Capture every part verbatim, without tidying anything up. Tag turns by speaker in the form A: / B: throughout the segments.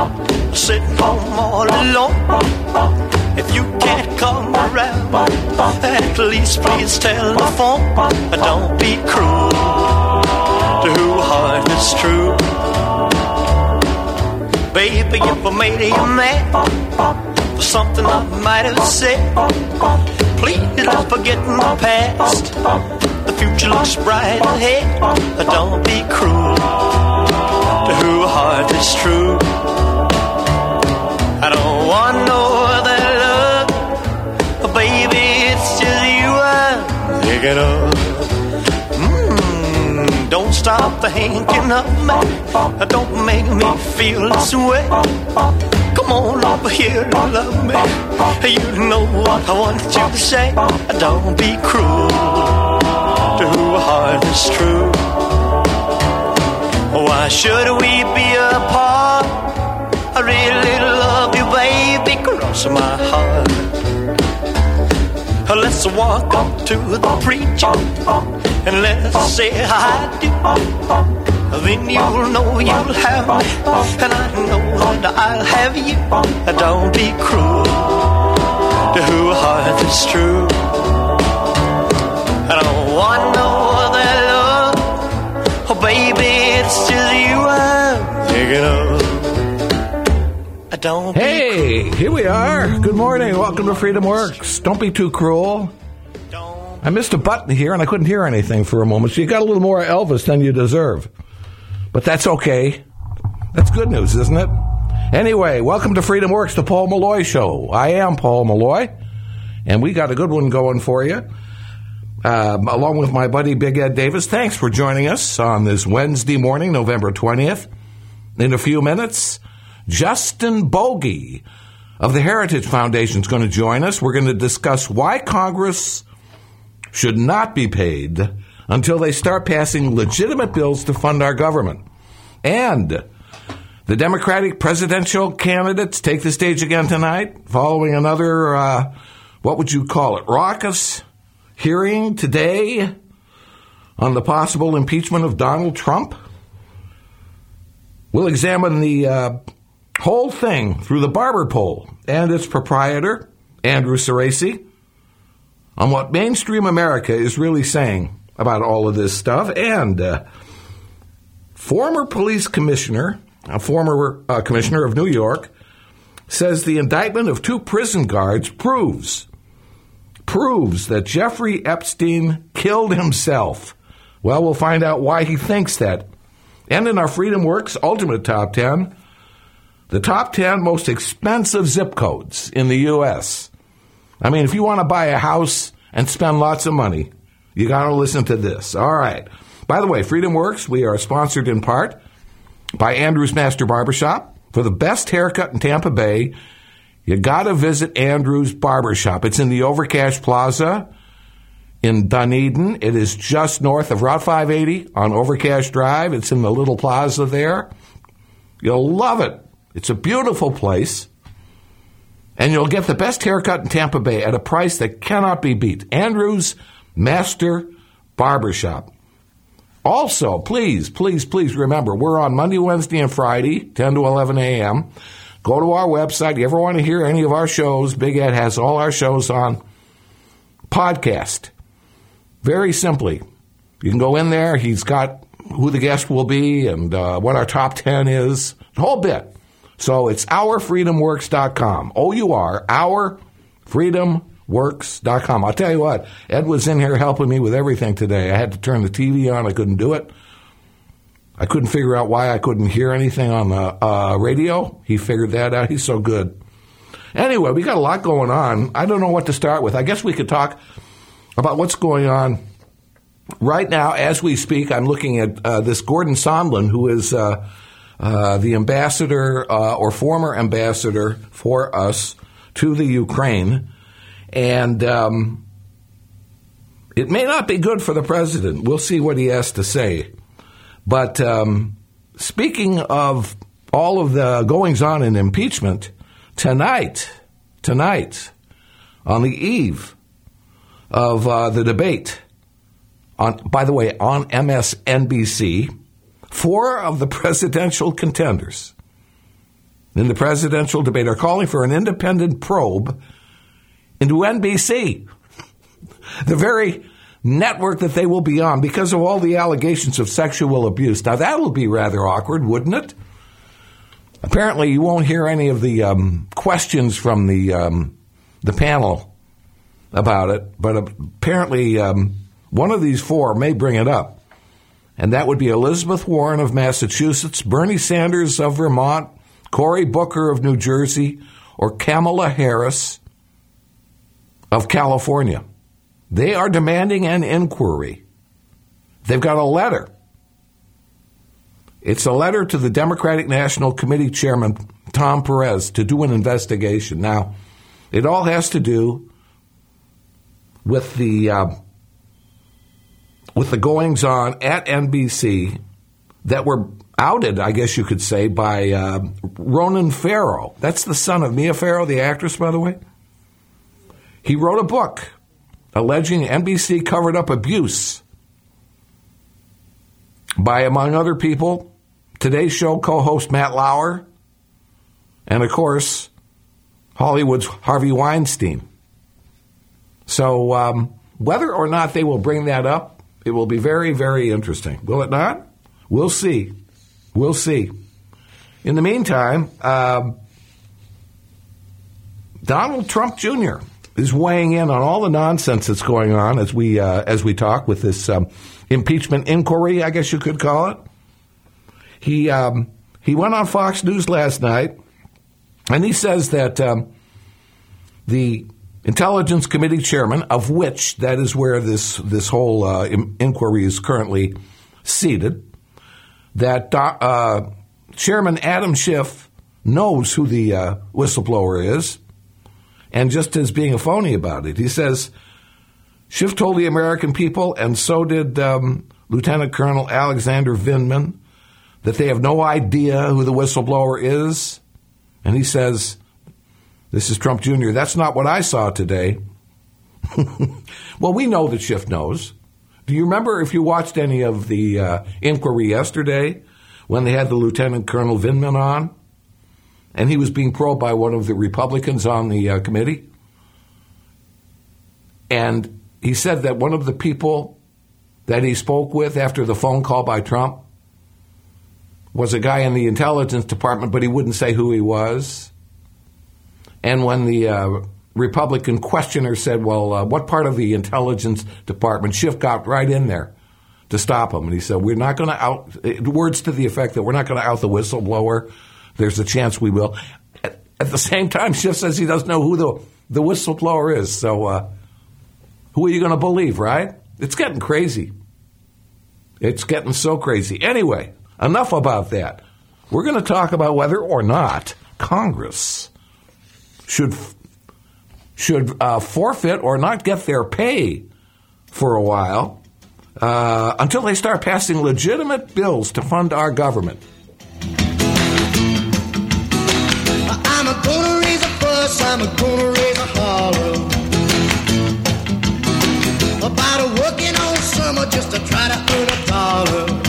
A: sitting home all alone. If you can't come around, at least please telephone. Don't be cruel to whose heart is true. Baby, if I made you mad for something I might have said, please don't forget my past. The future looks bright ahead. Don't be cruel to whose heart is true. I don't want no other love, baby, it's just you I'm thinking of. Mm, don't stop thinking of me, don't make me feel this way. Come on over here and love me, you know what I want you to say. Don't be cruel to whose heart is true. Why should we be apart? I really love you, baby, cross my heart. Let's walk up to the preacher and let's say I do. Then you'll know you'll have me, and I know that I'll have you. Don't be cruel to whose heart is true. I don't want no other love, oh baby, it's just you I'm thinking of. Don't
B: hey, here we are. Good morning. Welcome to Freedom Works. Don't be too cruel. I missed a button here and I couldn't hear anything for a moment, so you got a little more Elvis than you deserve. But that's okay. That's good news, isn't it? Anyway, welcome to Freedom Works, the Paul Malloy Show. I am Paul Malloy, and we got a good one going for you, um, along with my buddy Big Ed Davis. Thanks for joining us on this Wednesday morning, November twentieth. In a few minutes, Justin Bogie of the Heritage Foundation is going to join us. We're going to discuss why Congress should not be paid until they start passing legitimate bills to fund our government. And the Democratic presidential candidates take the stage again tonight, following another, uh, what would you call it, raucous hearing today on the possible impeachment of Donald Trump. We'll examine the uh, whole thing through the Barber poll and its proprietor, Andrew Cerasi, on what mainstream America is really saying about all of this stuff. And uh, former police commissioner, a former uh, commissioner of New York, says the indictment of two prison guards proves, proves that Jeffrey Epstein killed himself. Well, we'll find out why he thinks that. And in our Freedom Works Ultimate Top ten, the top ten most expensive zip codes in the U S. I mean, if you want to buy a house and spend lots of money, you got to listen to this. All right. By the way, Freedom Works, we are sponsored in part by Andrew's Master Barbershop. For the best haircut in Tampa Bay, you got to visit Andrew's Barbershop. It's in the Overcash Plaza in Dunedin. It is just north of Route five eighty on Overcash Drive. It's in the little plaza there. You'll love it. It's a beautiful place. And you'll get the best haircut in Tampa Bay at a price that cannot be beat. Andrew's Master Barbershop. Also, please, please, please remember, we're on Monday, Wednesday, and Friday, ten to eleven a.m. Go to our website. You ever want to hear any of our shows, Big Ed has all our shows on podcast. Very simply. You can go in there. He's got who the guest will be and uh, what our top ten is, the whole bit. So it's our freedom works dot com. O U R, our freedom works dot com. I'll tell you what, Ed was in here helping me with everything today. I had to turn the T V on. I couldn't do it. I couldn't figure out why I couldn't hear anything on the uh, radio. He figured that out. He's so good. Anyway, we got a lot going on. I don't know what to start with. I guess we could talk about what's going on right now as we speak. I'm looking at uh, this Gordon Sondland, who is uh, uh, the ambassador uh, or former ambassador for us to the Ukraine. And um, it may not be good for the president. We'll see what he has to say. But um, speaking of all of the goings-on in impeachment, tonight, tonight, on the eve of uh, the debate, on, by the way, on M S N B C, four of the presidential contenders in the presidential debate are calling for an independent probe into N B C, the very network that they will be on because of all the allegations of sexual abuse. Now, that will be rather awkward, wouldn't it? Apparently, you won't hear any of the um, questions from the um, the panel about it, but apparently um, one of these four may bring it up, and that would be Elizabeth Warren of Massachusetts, Bernie Sanders of Vermont, Cory Booker of New Jersey, or Kamala Harris of California. They are demanding an inquiry. They've got a letter. It's a letter to the Democratic National Committee Chairman, Tom Perez, to do an investigation. Now, it all has to do with the uh, with the goings-on at N B C that were outed, I guess you could say, by uh, Ronan Farrow. That's the son of Mia Farrow, the actress, by the way. He wrote a book alleging N B C covered up abuse by, among other people, Today's Show co-host Matt Lauer, and, of course, Hollywood's Harvey Weinstein. So um, whether or not they will bring that up, it will be very, very interesting. Will it not? We'll see. We'll see. In the meantime, uh, Donald Trump Junior is weighing in on all the nonsense that's going on as we uh, as we talk with this um, impeachment inquiry, I guess you could call it. He um, he went on Fox News last night, and he says that um, the Intelligence Committee chairman, of which that is where this this whole uh, inquiry is currently seated, that uh, Chairman Adam Schiff knows who the uh, whistleblower is, and just is being a phony about it. He says, Schiff told the American people, and so did um, Lieutenant Colonel Alexander Vindman, that they have no idea who the whistleblower is. And he says, this is Trump Junior, that's not what I saw today. Well, we know that Schiff knows. Do you remember if you watched any of the uh, inquiry yesterday when they had the Lieutenant Colonel Vindman on? And he was being probed by one of the Republicans on the uh, committee. And he said that one of the people that he spoke with after the phone call by Trump was a guy in the intelligence department, but he wouldn't say who he was. And when the uh, Republican questioner said, well, uh, what part of the intelligence department, Schiff got right in there to stop him. And he said, we're not going to out, words to the effect that we're not going to out the whistleblower. There's a chance we will. At, at the same time, Schiff says he doesn't know who the, the whistleblower is. So uh, who are you going to believe, right? It's getting crazy. It's getting so crazy. Anyway, enough about that. We're going to talk about whether or not Congress should should uh, forfeit or not get their pay for a while uh, until they start passing legitimate bills to fund our government.
C: I'm a gonna raise a fuss, I'm a gonna raise a holler about a working all summer just to try to earn a dollar.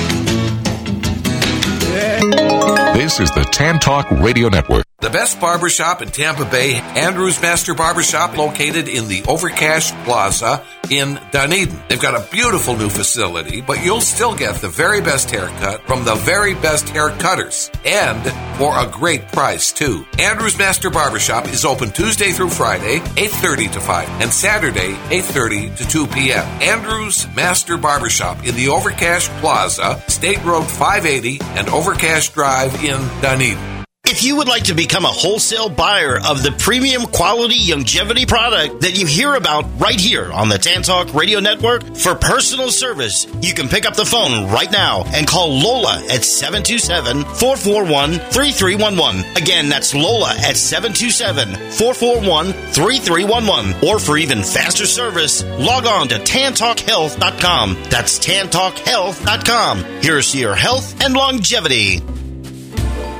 C: Yeah.
D: This is the Tan Talk Radio Network.
B: The best barbershop in Tampa Bay, Andrew's Master Barbershop, located in the Overcash Plaza in Dunedin. They've got a beautiful new facility, but you'll still get the very best haircut from the very best hair cutters, and for a great price, too. Andrew's Master Barbershop is open Tuesday through Friday, eight thirty to five, and Saturday, eight thirty to two p.m. Andrew's Master Barbershop in the Overcash Plaza, State Road five eighty and Overcash Drive in Dunedin.
E: If you would like to become a wholesale buyer of the premium quality longevity product that you hear about right here on the Tan Talk Radio Network for personal service, you can pick up the phone right now and call Lola at seven two seven, four four one, three three one one. Again, that's Lola at seven two seven, four four one, three three one one. Or for even faster service, log on to tan talk health dot com. That's tan talk health dot com. Here's to your health and longevity.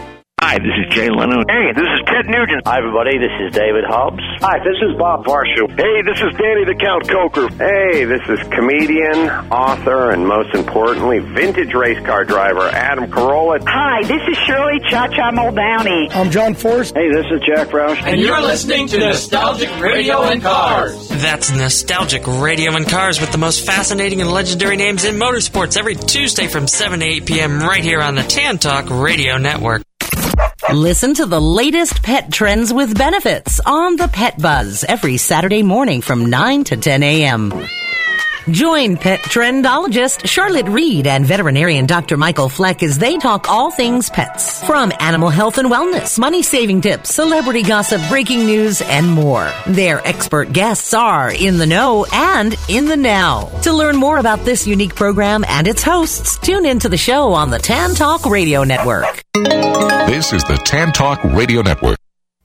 F: Hi, this is Jay Leno.
G: Hey, this is Ted Nugent.
H: Hi, everybody. This is David Hobbs.
I: Hi, this is Bob Varsho.
J: Hey, this is Danny the Count Coker.
K: Hey, this is comedian, author, and most importantly, vintage race car driver Adam Carolla.
L: Hi, this is Shirley Cha-Cha Muldowney.
M: I'm John Forrest.
N: Hey, this is Jack Roush.
O: And you're listening to Nostalgic Radio and Cars.
P: That's Nostalgic Radio and Cars with the most fascinating and legendary names in motorsports every Tuesday from seven to eight p.m. right here on the Tan Talk Radio Network.
Q: Listen to the latest pet trends with benefits on the Pet Buzz every Saturday morning from nine to ten a.m. Join pet trendologist Charlotte Reed and veterinarian Doctor Michael Fleck as they talk all things pets. From animal health and wellness, money-saving tips, celebrity gossip, breaking news, and more. Their expert guests are in the know and in the now. To learn more about this unique program and its hosts, tune into the show on the Tan Talk Radio Network.
D: This is the Tan Talk Radio Network.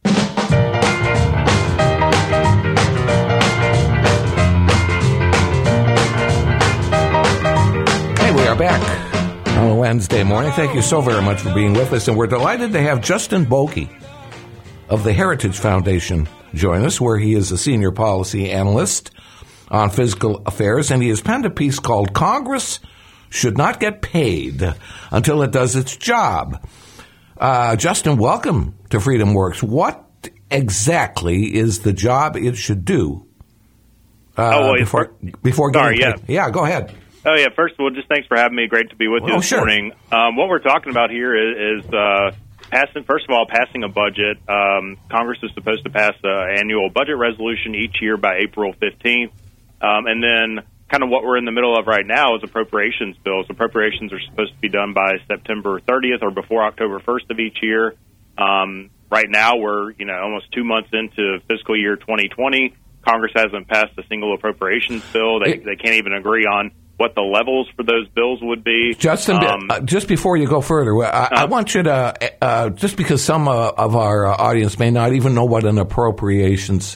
B: We are back on a Wednesday morning. Thank you so very much for being with us, and we're delighted to have Justin Bogie of the Heritage Foundation join us, where he is a senior policy analyst on fiscal affairs, and he has penned a piece called Congress Should Not Get Paid Until It Does Its Job. Uh, Justin, welcome to Freedom Works. What exactly is the job it should do? Uh,
R: oh, well,
B: before, before
R: sorry,
B: getting paid?
R: yeah.
B: Yeah, go ahead.
R: Oh, yeah. First of all, just thanks for having me. Great to be with you
B: oh,
R: this
B: sure.
R: morning. Um, what we're talking about here is, is uh, passing, first of all, passing a budget. Um, Congress is supposed to pass an annual budget resolution each year by April fifteenth. Um, and then kind of what we're in the middle of right now is appropriations bills. Appropriations are supposed to be done by September thirtieth or before October first of each year. Um, right now, we're you know almost two months into fiscal year twenty twenty. Congress hasn't passed a single appropriations bill. They, they can't even agree on what the levels for those bills would be.
B: Justin, um, uh, just before you go further, I, uh, I want you to, uh, just because some uh, of our uh, audience may not even know what an appropriations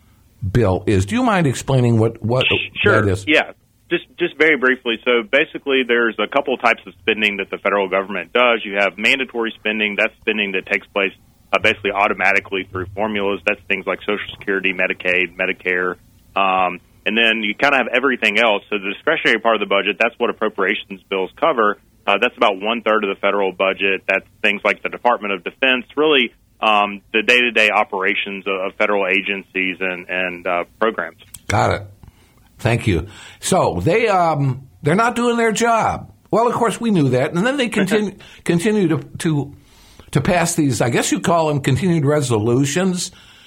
B: bill is, do you mind explaining what, what
R: sure.
B: that is?
R: Yeah, just just very briefly. So basically there's a couple of types of spending that the federal government does. You have mandatory spending. That's spending that takes place uh, basically automatically through formulas. That's things like Social Security, Medicaid, Medicare, um and then you kind of have everything else. So the discretionary part of the budget, that's what appropriations bills cover. Uh, that's about one-third of the federal budget. That's things like the Department of Defense, really um, the day-to-day operations of, of federal agencies and, and uh, programs.
B: Got it. Thank you. So they, um, they're not doing their job. Well, of course, we knew that. And then they continue, continue to, to, to pass these, I guess you call them continued resolutions,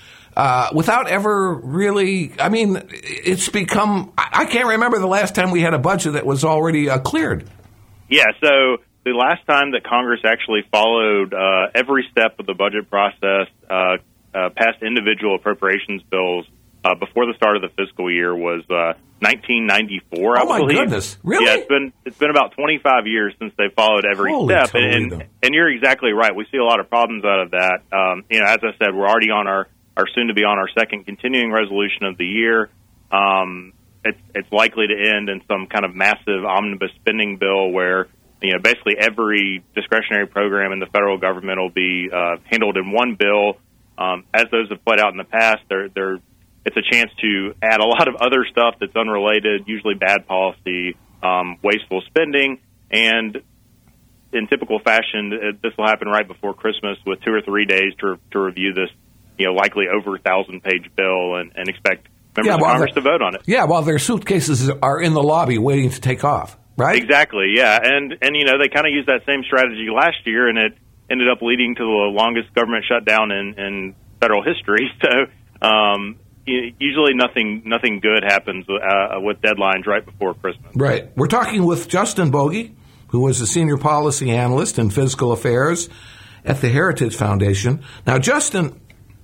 B: Uh, without ever really, I mean, it's become, I, I can't remember the last time we had a budget that was already uh, cleared.
R: Yeah, so the last time that Congress actually followed uh, every step of the budget process, uh, uh, passed individual appropriations bills uh, before the start of the fiscal year was uh, nineteen ninety-four, I
B: oh, my
R: believe.
B: goodness. Really?
R: Yeah, it's been, it's been about twenty-five years since they followed every
B: Holy
R: step.
B: Toledo.
R: And, and you're exactly right. We see a lot of problems out of that. Um, you know, as I said, we're already on our are soon to be on our second continuing resolution of the year. Um, it's, it's likely to end in some kind of massive omnibus spending bill where, you know, basically every discretionary program in the federal government will be uh, handled in one bill. Um, as those have played out in the past, they're, they're, it's a chance to add a lot of other stuff that's unrelated, usually bad policy, um, wasteful spending, and in typical fashion, this will happen right before Christmas with two or three days to, to review this, you know, likely over a thousand-page bill and, and expect members
B: yeah,
R: of Congress to vote on it.
B: Yeah, while their suitcases are in the lobby waiting to take off, right?
R: Exactly, yeah. And, and you know, they kind of used that same strategy last year, and it ended up leading to the longest government shutdown in, in federal history. So um, usually nothing nothing good happens uh, with deadlines right before Christmas.
B: Right. We're talking with Justin Bogie, who was a senior policy analyst in fiscal affairs at the Heritage Foundation. Now, Justin...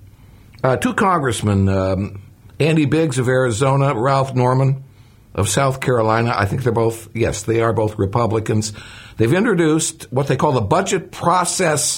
B: Uh, two congressmen, um, Andy Biggs of Arizona, Ralph Norman of South Carolina. I think they're both, yes, they are both Republicans. They've introduced what they call the Budget Process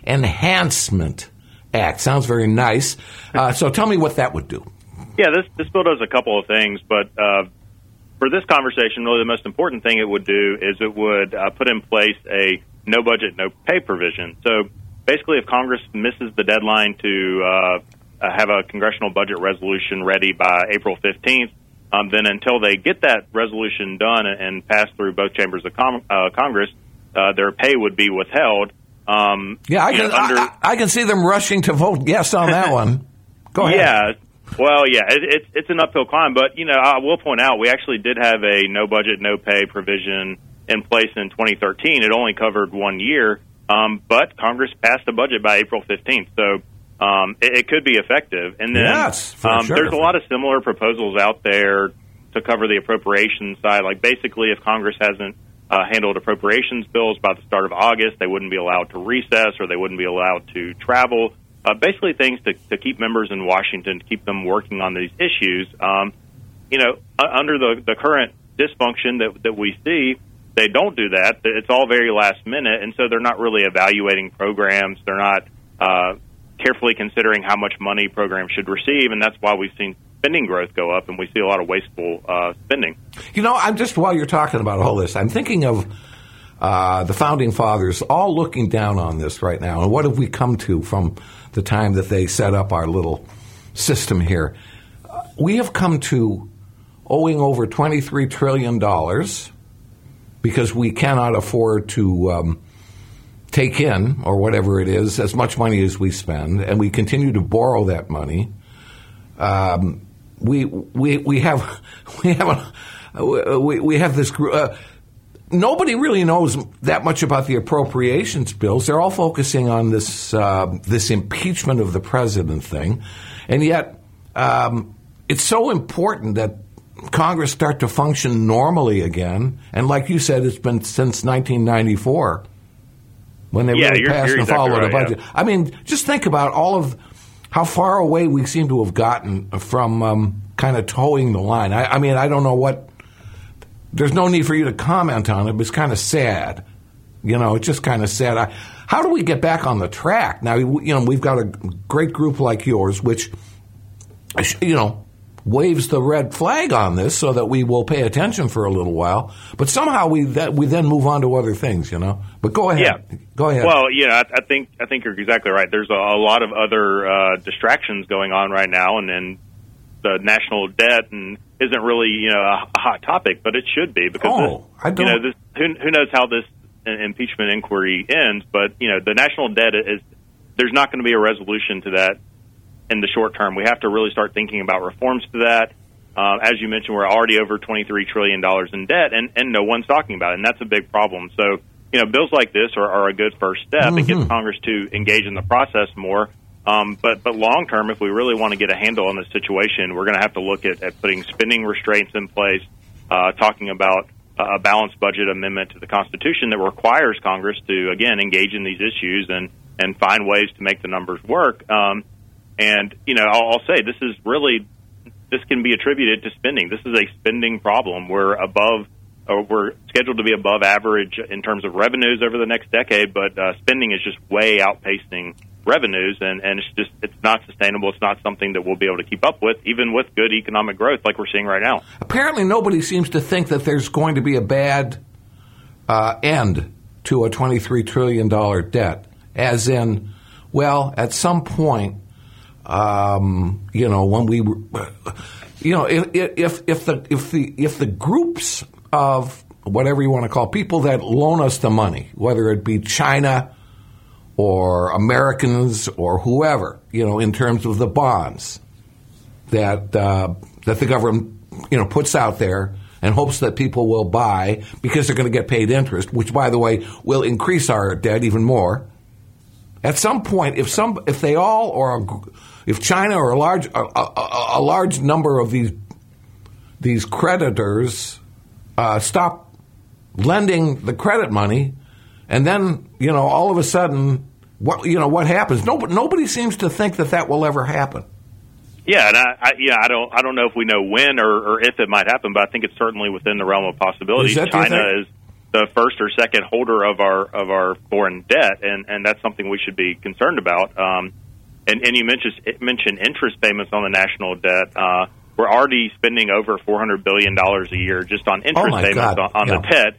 B: Enhancement Act. Sounds very nice. Uh, so tell me what that would do.
R: Yeah, this, this bill does a couple of things, but uh, for this conversation, really the most important thing it would do is it would uh, put in place a no budget, no pay provision. So basically, if Congress misses the deadline to uh, have a congressional budget resolution ready by April fifteenth, um, then until they get that resolution done and passed through both chambers of com- uh, Congress, uh, their pay would be withheld. Um,
B: yeah, I can, know, under, I, I can see them rushing to vote yes on that one. Go ahead.
R: Yeah. Well, yeah, it, it's it's an uphill climb, but you know, I will point out we actually did have a no budget, no pay provision in place in twenty thirteen. It only covered one year, um, but Congress passed the budget by April fifteenth, so um, it, it could be effective. And then
B: yes, for
R: um,
B: sure.
R: there's a lot of similar proposals out there to cover the appropriations side. Like basically, if Congress hasn't uh, handled appropriations bills by the start of August, they wouldn't be allowed to recess or they wouldn't be allowed to travel. Uh, basically things to, to keep members in Washington, to keep them working on these issues. Um, you know, uh, under the, the current dysfunction that, that we see, they don't do that. It's all very last minute, and so they're not really evaluating programs. They're not uh, carefully considering how much money programs should receive, and that's why we've seen spending growth go up, and we see a lot of wasteful uh, spending.
B: You know, I'm just, while you're talking about all this, I'm thinking of uh, the Founding Fathers all looking down on this right now, and what have we come to from the time that they set up our little system here? Uh, we have come to owing over twenty-three trillion dollars because we cannot afford to um, take in, or whatever it is, as much money as we spend, and we continue to borrow that money. Um, we we we have we have a, we we have this group. Uh, Nobody really knows that much about the appropriations bills. They're all focusing on this uh, this impeachment of the president thing, and yet um, it's so important that Congress start to function normally again. And like you said, it's been since nineteen ninety-four when they
R: yeah,
B: really
R: you're,
B: passed
R: you're
B: and
R: exactly
B: followed
R: right,
B: a budget.
R: Yeah.
B: I mean, just think about all of how far away we seem to have gotten from um, kind of towing the line. I, I mean, I don't know what. There's no need for you to comment on it, but it's kind of sad. You know, it's just kind of sad. I, how do we get back on the track? Now, you know, we've got a great group like yours, which, you know, waves the red flag on this so that we will pay attention for a little while. But somehow we that, we then move on to other things, you know. But go ahead.
R: Yeah.
B: Go ahead.
R: Well, yeah, I, I think I think you're exactly right. There's a, a lot of other uh, distractions going on right now, and, and the national debt and isn't really, you know, a, a hot topic, but it should be because
B: oh,
R: this,
B: I don't.
R: you know, this, who, who knows how this impeachment inquiry ends? But you know, the national debt is there's not going to be a resolution to that in the short term. We have to really start thinking about reforms to that. Um, as you mentioned, we're already over twenty-three trillion dollars in debt, and, and no one's talking about it, and that's a big problem. So, you know, bills like this are, are a good first step. Mm-hmm. It gets Congress to engage in the process more. Um, but but long term, if we really want to get a handle on this situation, we're going to have to look at, at putting spending restraints in place, uh, talking about a balanced budget amendment to the Constitution that requires Congress to, again, engage in these issues and, and find ways to make the numbers work. Um, and, you know, I'll, I'll say this is really, this can be attributed to spending. This is a spending problem. We're above, or we're scheduled to be above average in terms of revenues over the next decade, but uh, spending is just way outpacing revenues, and, and it's just it's not sustainable. It's not something that we'll be able to keep up with, even with good economic growth like we're seeing right now.
B: Apparently nobody seems to think that there's going to be a bad uh, end to a twenty-three trillion dollars debt, as in, well, at some point, um, you know, when we, you know, if, if, if, the, if, the, if the groups of whatever you want to call people that loan us the money, whether it be China or Americans or whoever, you know, in terms of the bonds that uh, that the government, you know, puts out there and hopes that people will buy because they're going to get paid interest, which, by the way, will increase our debt even more. At some point, if some, if they all, or if China or a large a, a, a large number of these these creditors uh, stop lending the credit money, and then, you know, all of a sudden, what you know what happens? Nobody, nobody seems to think that that will ever happen.
R: Yeah, and I, I yeah, I don't I don't know if we know when or, or if it might happen, but I think it's certainly within the realm of possibility. China is the first or second holder of our of our foreign debt, and, and that's something we should be concerned about. Um, and, and you mentioned mentioned interest payments on the national debt. Uh, we're already spending over four hundred billion dollars a year just on interest
B: oh
R: payments
B: God.
R: on, on
B: yeah.
R: the debt.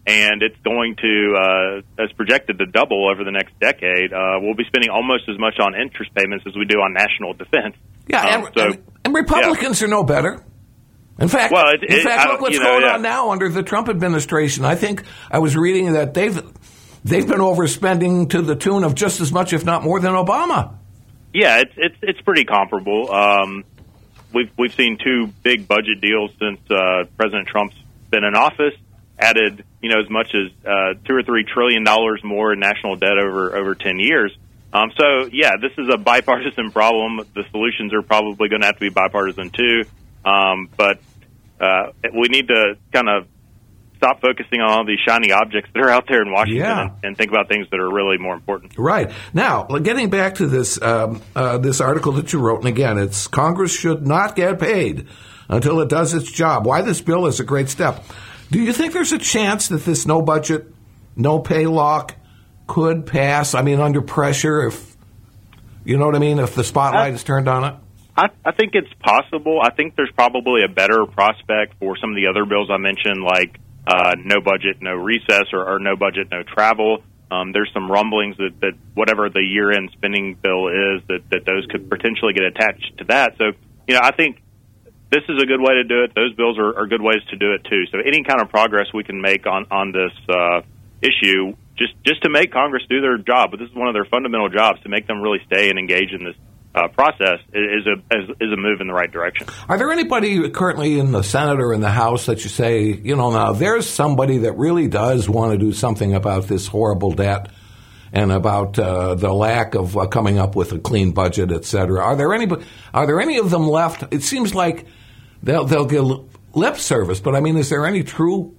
R: and it's going to, uh, as projected, to double over the next decade. Uh, we'll be spending almost as much on interest payments as we do on national defense.
B: Yeah,
R: um,
B: and,
R: so,
B: and, and Republicans yeah. are no better. In fact,
R: well, it,
B: in
R: it,
B: fact,
R: I,
B: look what's
R: you know,
B: going
R: yeah.
B: on now under the Trump administration. I think I was reading that they've they've been overspending to the tune of just as much, if not more, than Obama.
R: Yeah, it's it's it's pretty comparable. Um, we've we've seen two big budget deals since uh, President Trump's been in office. Added, you know, as much as uh, two or three trillion dollars more in national debt over over ten years. Um, so, yeah, this is a bipartisan problem. The solutions are probably going to have to be bipartisan too. Um, but uh, we need to kind of stop focusing on all these shiny objects that are out there in Washington
B: yeah.
R: and, and think about things that are really more important.
B: Right. Now, getting back to this um, uh, this article that you wrote, and again, it's Congress should not get paid until it does its job. Why this bill is a great step. Do you think there's a chance that this no budget, no pay lock could pass? I mean, under pressure, if you know what I mean, if the spotlight I, is turned on it?
R: I, I think it's possible. I think there's probably a better prospect for some of the other bills I mentioned, like uh, no budget, no recess, or, or no budget, no travel. Um, there's some rumblings that, that whatever the year-end spending bill is, that, that those could potentially get attached to that. So, you know, I think this is a good way to do it. Those bills are, are good ways to do it, too. So any kind of progress we can make on, on this uh, issue, just, just to make Congress do their job, but this is one of their fundamental jobs, to make them really stay and engage in this uh, process, is a is, is a move in the right direction.
B: Are there anybody currently in the Senate or in the House that you say, you know, now there's somebody that really does want to do something about this horrible debt and about uh, the lack of uh, coming up with a clean budget, et cetera? Are there any, are there any of them left? It seems like They'll they'll get lip service, but I mean, is there any true,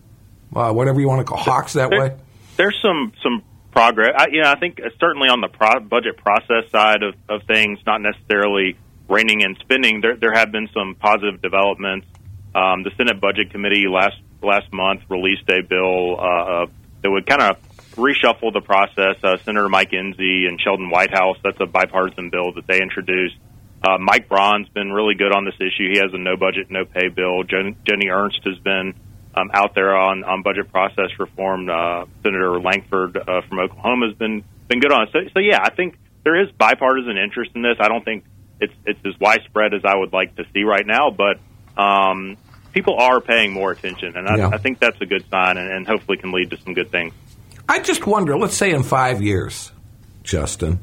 B: uh, whatever you want to call, hawks that
R: there,
B: way?
R: There's some some progress. I, you know, I think certainly on the pro- budget process side of, of things, not necessarily reining in spending. There there have been some positive developments. Um, the Senate Budget Committee last last month released a bill uh, that would kind of reshuffle the process. Uh, Senator Mike Enzi and Sheldon Whitehouse. That's a bipartisan bill that they introduced. Uh, Mike Braun's been really good on this issue. He has a no budget, no pay bill. Jen, Jenny Ernst has been um, out there on, on budget process reform. Uh, Senator Langford uh, from Oklahoma has been been good on it. So, so, yeah, I think there is bipartisan interest in this. I don't think it's it's as widespread as I would like to see right now, but um, people are paying more attention, and I, yeah. I think that's a good sign, and, and hopefully can lead to some good things.
B: I just wonder, let's say in five years, Justin,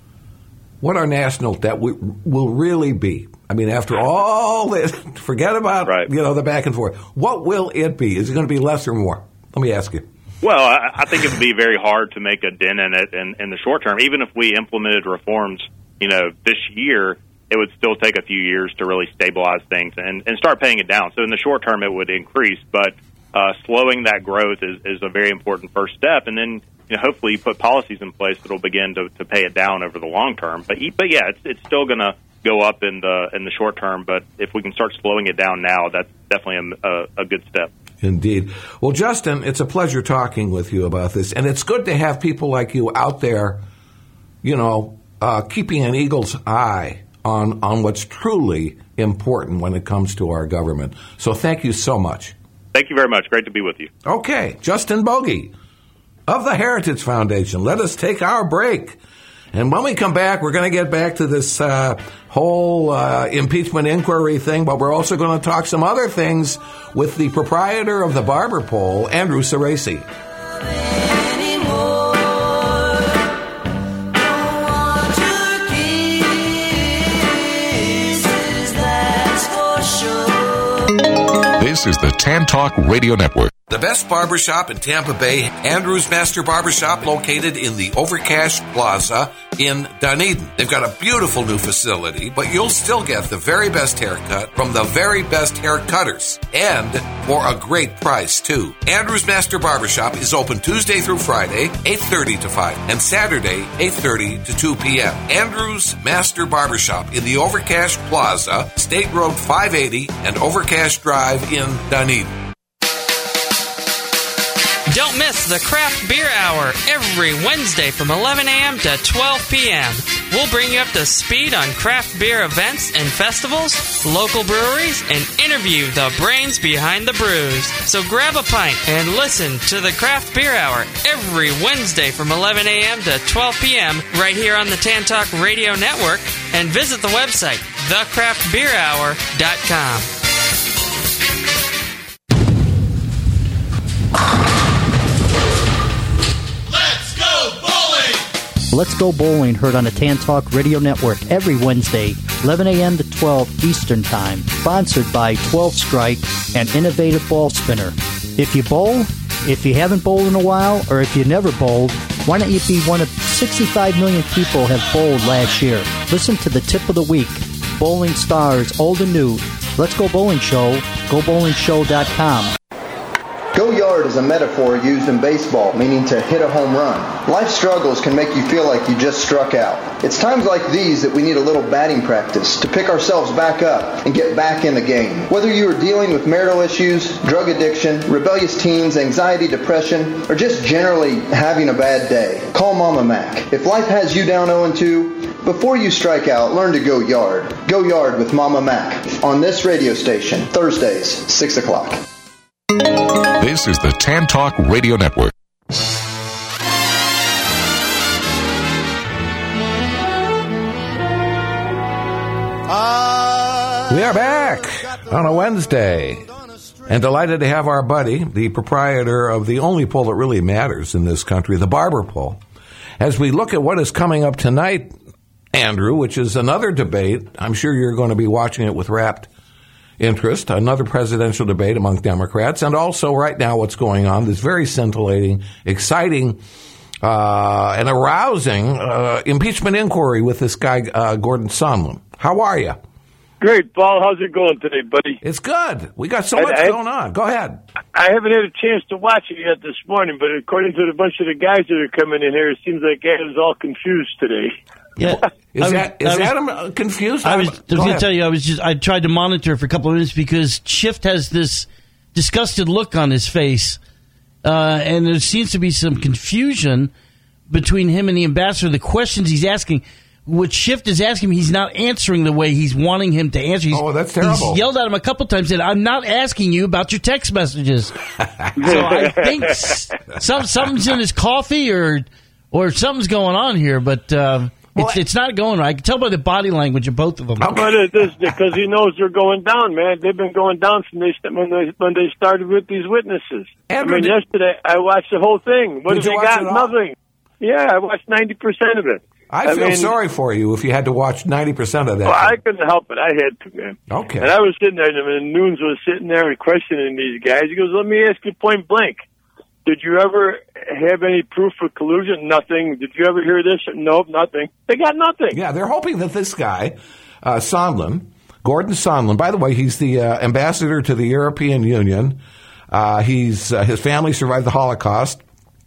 B: what our national debt w- will really be. I mean, after all this, forget about right. you know the back and forth. What will it be? Is it going to be less or more? Let me ask you.
R: Well, I, I think it would be very hard to make a dent in it in, in the short term. Even if we implemented reforms, you know, this year, it would still take a few years to really stabilize things and, and start paying it down. So in the short term, it would increase, but uh, slowing that growth is, is a very important first step. And then you know, hopefully you put policies in place that will begin to, to pay it down over the long term. But but yeah, it's it's still going to go up in the in the short term. But if we can start slowing it down now, that's definitely a, a, a good step.
B: Indeed. Well, Justin, it's a pleasure talking with you about this, and it's good to have people like you out there, you know, uh, keeping an eagle's eye on on what's truly important when it comes to our government. So thank you so much.
R: Thank you very much. Great to be with you.
B: Okay, Justin Bogie of the Heritage Foundation. Let us take our break. And when we come back, we're going to get back to this uh, whole uh, impeachment inquiry thing, but we're also going to talk some other things with the proprietor of the Barber Pole, Andrew Cerasi.
D: This is the Tan Talk Radio Network.
B: The best barbershop in Tampa Bay, Andrew's Master Barbershop, located in the Overcash Plaza in Dunedin. They've got a beautiful new facility, but you'll still get the very best haircut from the very best hair cutters, and for a great price, too. Andrew's Master Barbershop is open Tuesday through Friday, eight thirty to five, and Saturday, eight thirty to two p.m. Andrew's Master Barbershop in the Overcash Plaza, State Road five eighty and Overcash Drive in Dunedin.
P: Don't miss the Craft Beer Hour every Wednesday from eleven a.m. to twelve p.m. We'll bring you up to speed on craft beer events and festivals, local breweries, and interview the brains behind the brews. So grab a pint and listen to the Craft Beer Hour every Wednesday from eleven a.m. to twelve p.m. right here on the Tan Talk Radio Network, and visit the website the craft beer hour dot com.
F: Let's go bowling!
G: Let's Go Bowling, heard on the Tan Talk Radio Network every Wednesday, eleven a.m. to twelve Eastern Time. Sponsored by twelve Strike and Innovative Ball Spinner. If you bowl, if you haven't bowled in a while, or if you never bowled, why don't you be one of sixty-five million people have bowled last year? Listen to the Tip of the Week. Bowling stars, old and new. Let's Go Bowling Show, go bowling show dot com.
M: Go yard is a metaphor used in baseball, meaning to hit a home run. Life struggles can make you feel like you just struck out. It's times like these that we need a little batting practice to pick ourselves back up and get back in the game. Whether you are dealing with marital issues, drug addiction, rebellious teens, anxiety, depression, or just generally having a bad day, call Mama Mac. If life has you down oh and two, before you strike out, learn to go yard. Go yard with Mama Mac on this radio station, Thursdays, six o'clock.
D: This is the Tan Talk Radio Network.
B: We are back on a Wednesday, and delighted to have our buddy, the proprietor of the only poll that really matters in this country, the Barber Poll, as we look at what is coming up tonight, Andrew, which is another debate. I'm sure you're going to be watching it with rapt interest, another presidential debate among Democrats, and also right now what's going on, this very scintillating, exciting, uh, and arousing uh, impeachment inquiry with this guy, uh, Gordon Sondland. How are you?
J: Great, Paul. How's it going today, buddy?
B: It's good. We got so much I, going on. Go ahead.
J: I haven't had a chance to watch it yet this morning, but according to a bunch of the guys that are coming in here, it seems like Adam's all confused today.
N: Yeah,
B: is,
N: was,
B: that, is
N: was,
B: Adam confused?
N: I was, was going to tell you, I was just I tried to monitor for a couple of minutes because Schiff has this disgusted look on his face, uh, and there seems to be some confusion between him and the ambassador. The questions he's asking, what Schiff is asking him, he's not answering the way he's wanting him to answer. He's,
B: oh, that's terrible.
N: He's yelled at him a couple times and said, I'm not asking you about your text messages. So I think some, something's in his coffee or or something's going on here, but uh, well, it's, it's not going right. I can tell by the body language of both of them.
J: But it is because he knows they're going down, man. They've been going down from they, when, they, when they started with these witnesses.
B: Andrew,
J: I mean,
B: did,
J: yesterday I watched the whole thing. What
B: did
J: have they got? Nothing. Yeah, I watched ninety percent of it.
B: I, I feel
J: mean,
B: sorry for you if you had to watch ninety percent of that.
J: Well, I couldn't help it. I had to, man.
B: Okay.
J: And I was sitting there, and Nunes was sitting there and questioning these guys. He goes, let me ask you point blank. Did you ever have any proof of collusion? Nothing. Did you ever hear this? Nope, nothing. They got nothing.
B: Yeah, they're hoping that this guy, uh, Sondland, Gordon Sondland, by the way, he's the uh, ambassador to the European Union. Uh, he's uh, his family survived the Holocaust,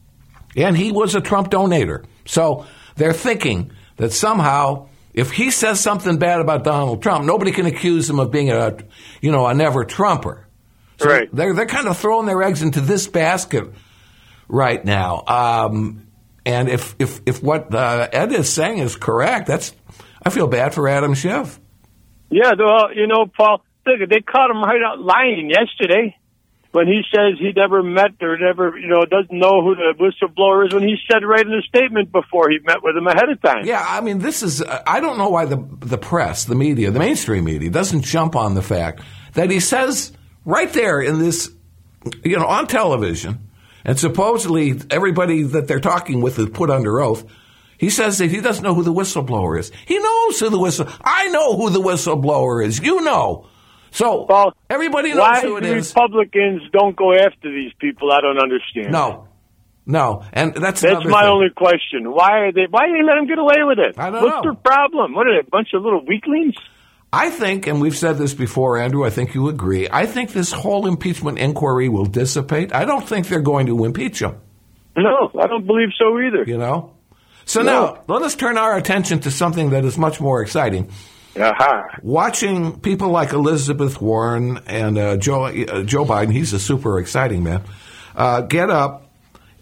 B: and he was a Trump donator. So they're thinking that somehow, if he says something bad about Donald Trump, nobody can accuse him of being a, you know, a never Trumper. So
J: right.
B: They're they're kind of throwing their eggs into this basket right now. Um, and if if if what uh, Ed is saying is correct, that's I feel bad for Adam Schiff.
J: Yeah, well, you know, Paul, they caught him right out lying yesterday when he says he never met or never, you know, doesn't know who the whistleblower is, when he said right in the statement before he met with him ahead of time.
B: Yeah, I mean, this is, uh, I don't know why the the press, the media, the mainstream media doesn't jump on the fact that he says right there in this, you know, on television, and supposedly everybody that they're talking with is put under oath, he says that he doesn't know who the whistleblower is. He knows who the whistle, I know who the whistleblower is, you know. So, well, everybody knows
J: why
B: who it
J: the
B: is.
J: Republicans don't go after these people, I don't understand.
B: No. No. And that's
J: That's my
B: thing.
J: only question. Why are they, why do they let them get away with it?
B: I don't
J: What's
B: know.
J: their problem? What are they, a bunch of little weaklings?
B: I think, and we've said this before, Andrew, I think you agree, I think this whole impeachment inquiry will dissipate. I don't think they're going to impeach him.
J: No, I don't believe so either.
B: You know? So
J: no.
B: now, let us turn our attention to something that is much more exciting.
J: Uh-huh.
B: Watching people like Elizabeth Warren and uh, Joe uh, Joe Biden, he's a super exciting man, uh, get up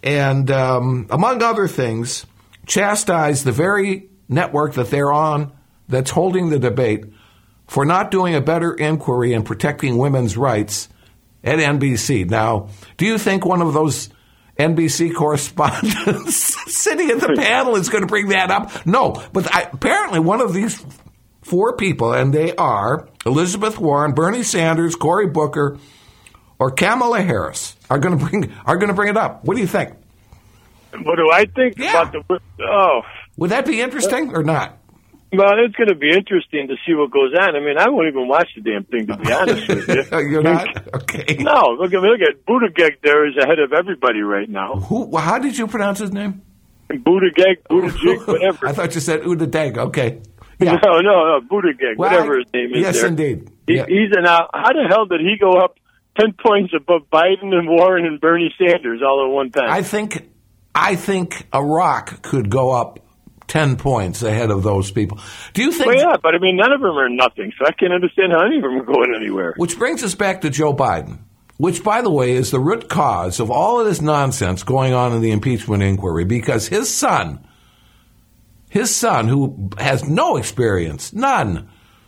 B: and um, among other things, chastised the very network that they're on that's holding the debate for not doing a better inquiry in protecting women's rights at N B C. Now, do you think one of those N B C correspondents sitting at the panel is going to bring that up? No, but I, apparently one of these four people, and they are Elizabeth Warren, Bernie Sanders, Cory Booker, or Kamala Harris, are going to bring are going to bring it up. What do you think?
J: What do I think
B: yeah.
J: about the? Oh,
B: would that be interesting or not?
J: Well, it's going to be interesting to see what goes on. I mean, I won't even watch the damn thing, to be honest with you.
B: You're not? Okay.
J: No, look at look at Buttigieg there is ahead of everybody right now.
B: Who? Well, how did you pronounce his name?
J: Buttigieg, Buttigieg, whatever.
B: I thought you said Udadeg. Okay. Yeah.
J: No, no, no, Buttigieg,
B: well,
J: whatever
B: I,
J: his name is.
B: Yes,
J: there.
B: indeed.
J: He,
B: yeah.
J: He's an out. How the hell did he go up ten points above Biden and Warren and Bernie Sanders all at one time?
B: I think, I think a rock could go up ten points ahead of those people. Do you think?
J: Well, yeah, but I mean, none of them are nothing, so I can't understand how any of them are going anywhere.
B: Which brings us back to Joe Biden, which, by the way, is the root cause of all of this nonsense going on in the impeachment inquiry, because his son, his son, who has no experience, none,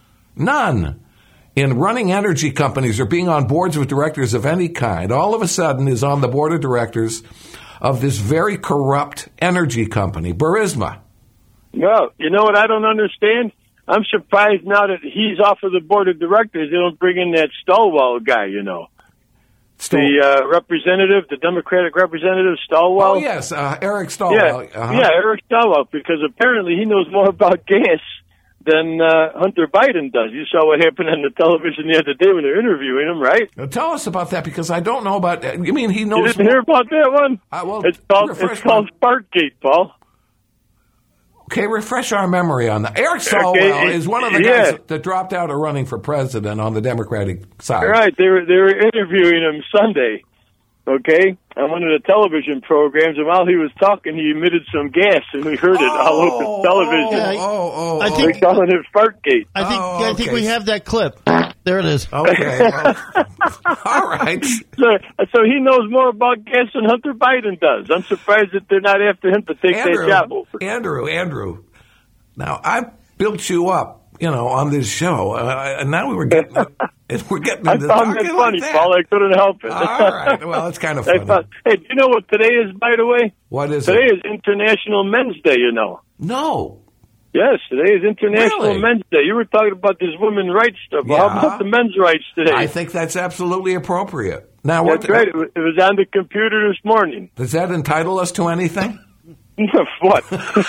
B: none, in running energy companies or being on boards of directors of any kind, all of a sudden is on the board of directors of this very corrupt energy company, Burisma.
J: No, you know what I don't understand? I'm surprised now that he's off of the board of directors, they don't bring in that Stilwell guy, you know.
B: Stol-
J: the uh, representative, the Democratic representative, Stilwell.
B: Oh, yes, uh, Eric Stilwell.
J: Yeah,
B: uh-huh.
J: yeah, Eric Stilwell, because apparently he knows more about gas than uh, Hunter Biden does. You saw what happened on the television the other day when they were interviewing him, right?
B: Now tell us about that, because I don't know about that. You mean he knows...
J: You didn't hear about that one?
B: Uh, well,
J: it's called, it's called Sparkgate, Paul.
B: Okay, refresh our memory on that. Eric Swalwell okay, is one of the
J: yeah.
B: guys that dropped out of running for president on the Democratic side.
J: Right, they were, they were interviewing him Sunday, okay, on one of the television programs, and while he was talking, he emitted some gas, and we heard it
B: oh,
J: all over the television.
B: Oh, oh, oh.
N: I think,
J: They're calling it Sparkgate.
N: I think,
B: oh, okay.
N: I think we have that clip. There it is.
B: Okay. Well, all right.
J: So, so he knows more about gas than Hunter Biden does. I'm surprised that they're not after him to take
B: Andrew,
J: that job over.
B: Andrew, Andrew. Now, I built you up, you know, on this show, uh, and now we were getting, we're getting into
J: I found it funny,
B: like
J: Paul. I couldn't help it.
B: All right. Well, it's kind of funny.
J: Thought, hey, do you know what today is, by the way?
B: What is
J: today
B: it?
J: Today is International Men's Day, you know.
B: No.
J: Yes, today is International
B: really?
J: Men's Day. You were talking about this women's rights stuff.
B: Yeah.
J: Well, how about the men's rights today?
B: I think that's absolutely appropriate. Now,
J: That's
B: what,
J: right. It was, it was on the computer this morning.
B: Does that entitle us to anything?
J: What?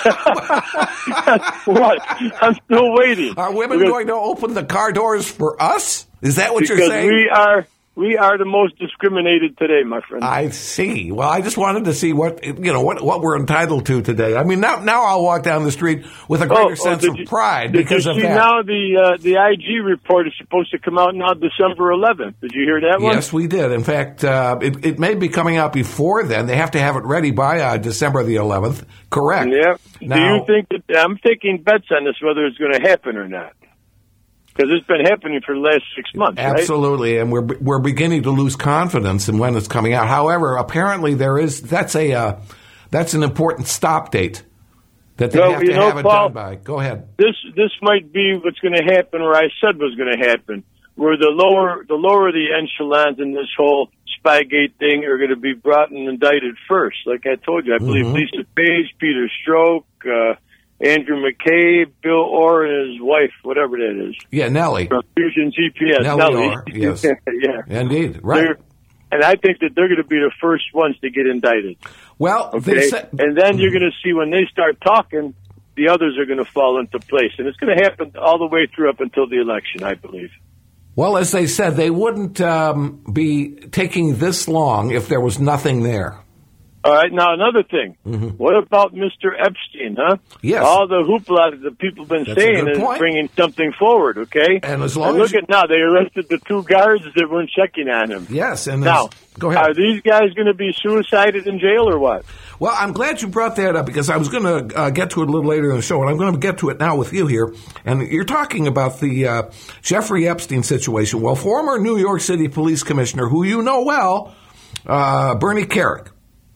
J: What? I'm still waiting.
B: Are women
J: because,
B: going to open the car doors for us? Is that what
J: because
B: you're saying?
J: we are we are the most discriminated today, my friend.
B: I see. Well, I just wanted to see what you know what what we're entitled to today. I mean, now now I'll walk down the street with a greater
J: oh,
B: sense
J: oh,
B: of
J: you,
B: pride
J: did
B: because
J: you
B: of
J: see
B: that.
J: Now the uh, the I G report is supposed to come out now December eleventh. Did you hear that one?
B: Yes, we did. In fact, uh, it, it may be coming out before then. They have to have it ready by uh, December the eleventh. Correct.
J: Yeah.
B: Now,
J: Do you think that I'm taking bets on this whether it's going to happen or not? Because it's been happening for the last six months,
B: absolutely,
J: right?
B: and we're we're beginning to lose confidence in when it's coming out. However, apparently there is that's a uh, that's an important stop date that they
J: well,
B: have to
J: know,
B: have it
J: Paul,
B: done by. Go ahead.
J: This this might be what's going to happen, or I said was going to happen, where the lower the lower the echelons in this whole Spygate thing are going to be brought and indicted first. Like I told you, I believe
B: Mm-hmm.
J: Lisa Page, Peter Strzok, uh, Andrew McCabe, Bill Orr, and his wife, whatever that is.
B: Yeah, Nellie.
J: From Fusion G P S.
B: Nellie,
J: Nellie.
B: Orr, yes.
J: Yeah.
B: Indeed, right.
J: They're, and I think that they're going to be the first ones to get indicted.
B: Well,
J: okay?
B: they said,
J: and then you're going to see when they start talking, the others are going to fall into place. And it's going to happen all the way through up until the election, I believe.
B: Well, as they said, they wouldn't um, be taking this long if there was nothing there.
J: All right. Now, another thing. Mm-hmm. What about Mister Epstein, huh?
B: Yes.
J: All the hoopla that people have been
B: That's
J: saying is
B: point.
J: bringing something forward, okay?
B: And as long
J: and
B: as
J: look at now, they arrested the two guards that weren't checking on him.
B: Yes. And
J: now,
B: go ahead.
J: Are these guys going to be suicided in jail or what?
B: Well, I'm glad you brought that up because I was going to uh, get to it a little later in the show, and I'm going to get to it now with you here. And you're talking about the uh, Jeffrey Epstein situation. Well, former New York City Police Commissioner, who you know well, uh, Bernie Kerik,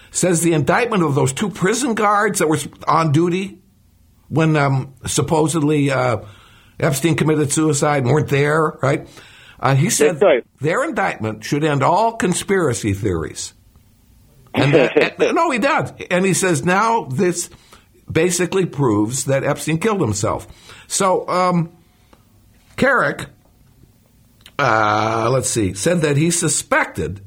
B: says the indictment of those two prison guards that were on duty when um, supposedly uh, Epstein committed suicide and weren't there, right? Uh, he said
J: right.
B: their indictment should end all conspiracy theories. And, that, and no, he does. And he says now this basically proves that Epstein killed himself. So um, Carrick, uh, let's see, said that he suspected,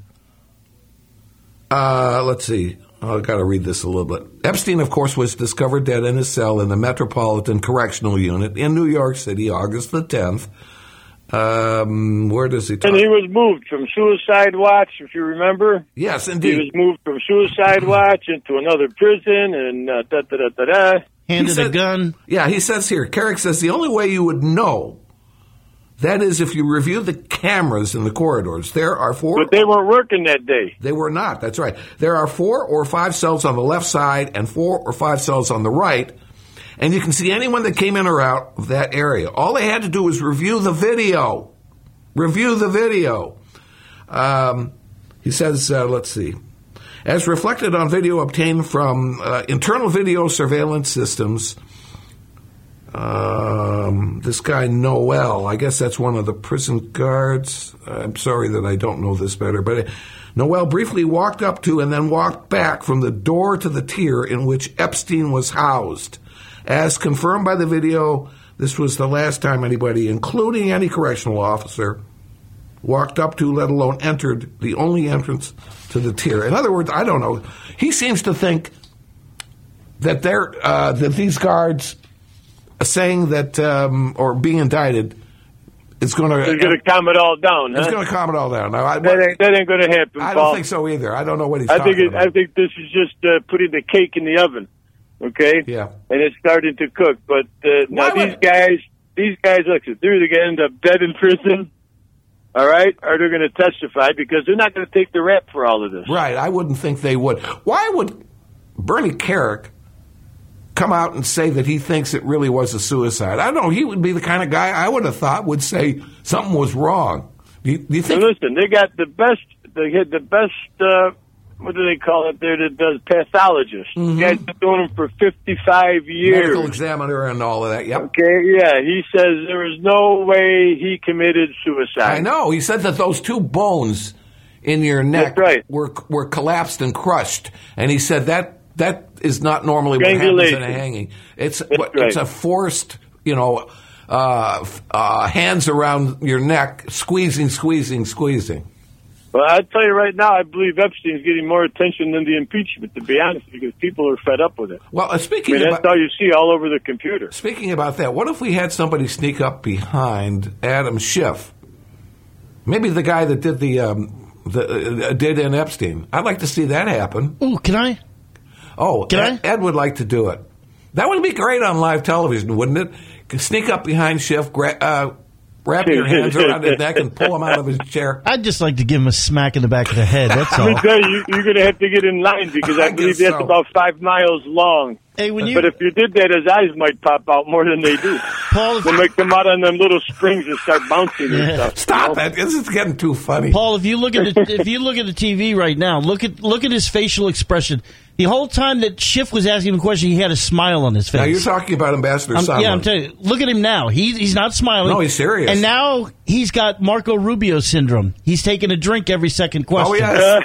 B: uh, let's see, oh, I've got to read this a little bit. Epstein, of course, was discovered dead in his cell in the Metropolitan Correctional Unit in New York City, August the tenth. Um, where does he talk?
J: And he was moved from Suicide Watch, if you remember.
B: Yes, indeed.
J: He was moved from Suicide Watch into another prison and uh, da da da da da.
N: Handed
B: said,
N: a gun.
B: Yeah, he says here, Carrick says the only way you would know, that is if you review the cameras in the corridors. There are four...
J: But they weren't working that day.
B: They were not, that's right. There are four or five cells on the left side and four or five cells on the right, and you can see anyone that came in or out of that area. All they had to do was review the video. Review the video. Um, he says, uh, let's see. As reflected on video obtained from uh, internal video surveillance systems, um, this guy Noel, I guess that's one of the prison guards. I'm sorry that I don't know this better, but Noel briefly walked up to and then walked back from the door to the tier in which Epstein was housed. As confirmed by the video, this was the last time anybody, including any correctional officer, walked up to, let alone entered, the only entrance to the tier. In other words, I don't know. He seems to think that they're uh, that these guards saying that um, or being indicted is going to
J: It's going to calm it all down.
B: It's
J: huh?
B: going to calm it all down. Now, I,
J: that ain't, that ain't going to happen.
B: I
J: Paul.
B: don't think so either. I don't know what he's
J: I
B: talking
J: think it,
B: about.
J: I think this is just uh, putting the cake in the oven. Okay.
B: Yeah.
J: And it's starting to cook, but uh, now
B: Why
J: these
B: would-
J: guys, these guys, look, they're either going to end up dead in prison, all right, or they're going to testify because they're not going to take the rap for all of this.
B: Right. I wouldn't think they would. Why would Bernie Carrick come out and say that he thinks it really was a suicide? I don't know. He would be the kind of guy I would have thought would say something was wrong. Do you, do you think?
J: So listen, they got the best. They had the best. Uh, what do they call it there? That does pathologists.
B: Mm-hmm.
J: The guy's been doing them for fifty-five years.
B: Medical examiner and all of that. Yep.
J: Okay, yeah. He says there is no way he committed suicide.
B: I know. He said that those two bones in your neck
J: That's right.
B: were were collapsed and crushed, and he said that that is not normally what happens in a
J: Strangulation.
B: hanging. It's
J: That's
B: what,
J: right.
B: it's a forced, you know, uh, f- uh, hands around your neck, squeezing, squeezing, squeezing.
J: Well, I'll tell you right now, I believe Epstein's getting more attention than the impeachment, to be honest, because people are fed up with it.
B: Well, uh,
J: I
B: speaking
J: mean, that's
B: about
J: all you see all over the computer.
B: speaking about that, what if we had somebody sneak up behind Adam Schiff? Maybe the guy that did the um, the uh, did in Epstein. I'd like to see that happen.
N: Ooh, can I?
B: Oh,
N: Can
B: Ed, Ed would like to do it. That would be great on live television, wouldn't it? Could sneak up behind Schiff, gra- uh, wrap your hands around his neck, and pull him out of his chair.
N: I'd just like to give him a smack in the back of the head. That's
J: Let me
N: all.
J: tell you, you're going to have to get in line because I,
B: I
J: believe
B: guess
J: that's
B: so.
J: about five miles long.
N: Hey, when you
J: But if you did that, his eyes might pop out more than they do.
N: Paul, if,
J: They might come out on them little springs and start bouncing and
N: Yeah.
J: stuff.
B: Stop
J: you know?
B: it! This is getting too funny.
N: Paul, if you look at the, if you look at the T V right now, look at look at his facial expression. The whole time that Schiff was asking him a question, he had a smile on his face.
B: Now you're talking about Ambassador
N: I'm,
B: Sondland.
N: yeah, I'm telling you. Look at him now. He's he's not smiling.
B: No, he's serious.
N: And now he's got Marco Rubio syndrome. He's taking a drink every second question.
B: Oh yes.